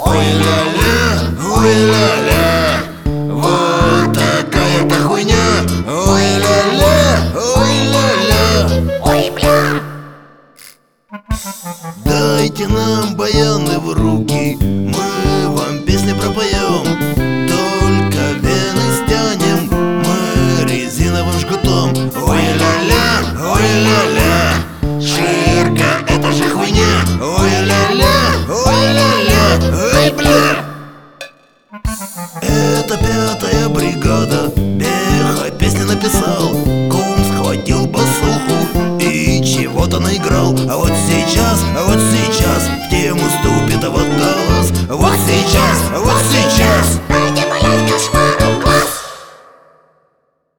ой-ля-ля, вот такая-то хуйня. Ой-ля-ля, ой-ля-ля, ой, бля. дайте нам баяны в руки, мы вам песни пропоем. Только вены стянем мы резиновым жгутом. Ой-ля-ля, ой-ля-ля, ширка, это же хуйня. Ой-ля-ля, ой-ля-ля, ой, бля. Это 5-я бригада, Беха песни написал, Кум схватил басуху и чего-то наиграл. А вот сейчас в тему ступит вот голос. Вот сейчас